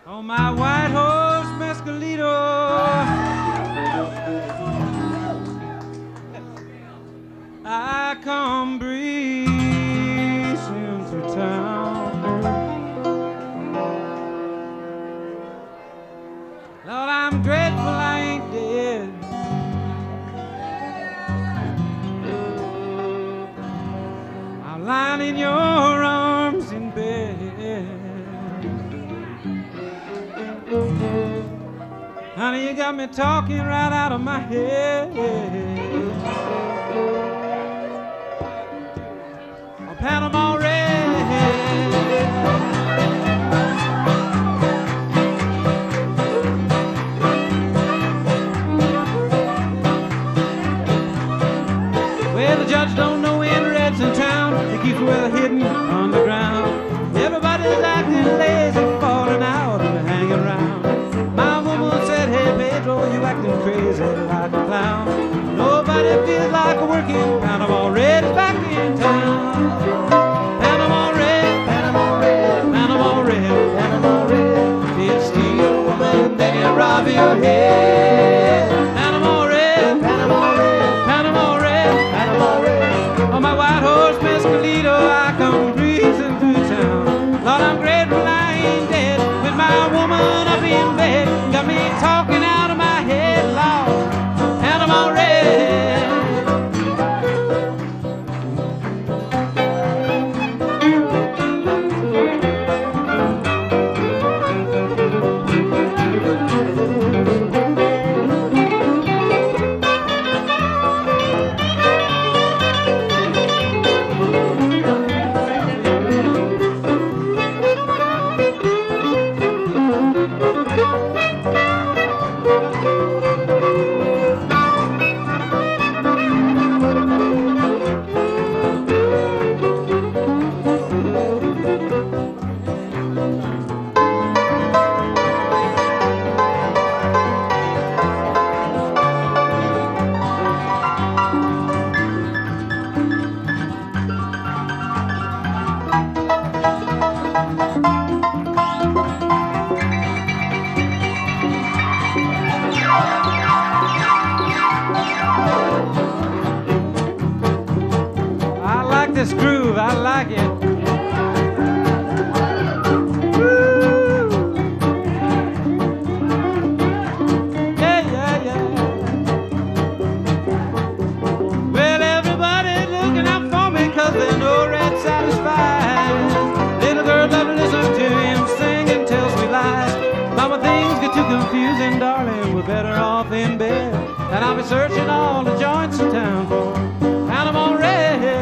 On my white horse Mescalito, I come breezing through town. Lord, I'm grateful I ain't dead. I'm lying in your arms in bed. Honey, you got me talking right out of my head. A Panama Red. Well, the judge don't know any reds in town. They keep well hidden underground. Everybody's acting lazy, falling out and hanging around. My woman said, hey Pedro, you acting crazy like a clown. Nobody feels like a working. Panama Red is back in town. Panama Red, Panama Red, Panama Red, Panama Red. He'll steal your woman, then he'll rob your head. Panama Red, Panama Red, Panama Red, Panama Red. On my white horse Mescalito, I come breezing through town. Lord, I'm grateful I ain't dead. With my woman up in bed, got me talking out of my head, Lord. Panama Red. This groove, I like it. Woo. Yeah, yeah, yeah. Well, everybody's looking out for me 'cause they know Red's satisfied. Little girl love to listen to him sing and tell sweet lies. Mama, things get too confusing, darling. We're better off in bed. And I'll be searching all the joints in town for Panama Red.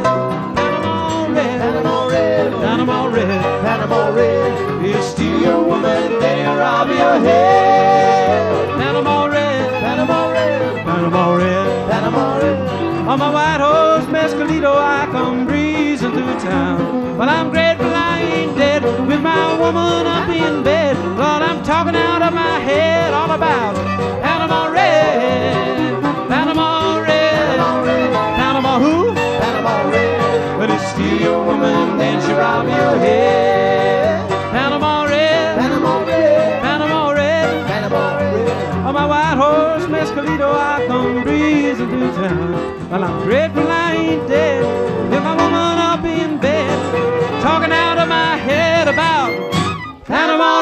Panama Red, Panama Red. He'll steal your woman, then he'll rob your head. Panama Red, Panama Red, Panama Red, Panama Red. On my white horse Mescalito, I come breezing through town. But I'm grateful I ain't dead. With my woman up in bed, Lord, I'm talking out of my head all about Panama Red, Panama Red, Panama who? Panama Red. But he'll steal your woman, then she'll rob your head. Panama Red, Panama Red, Panama Red, Panama Red. On my white horse Mescalito, I come breezing through town. Well, I'm grateful I ain't dead. With my woman up in bed, talking out of my head about Panama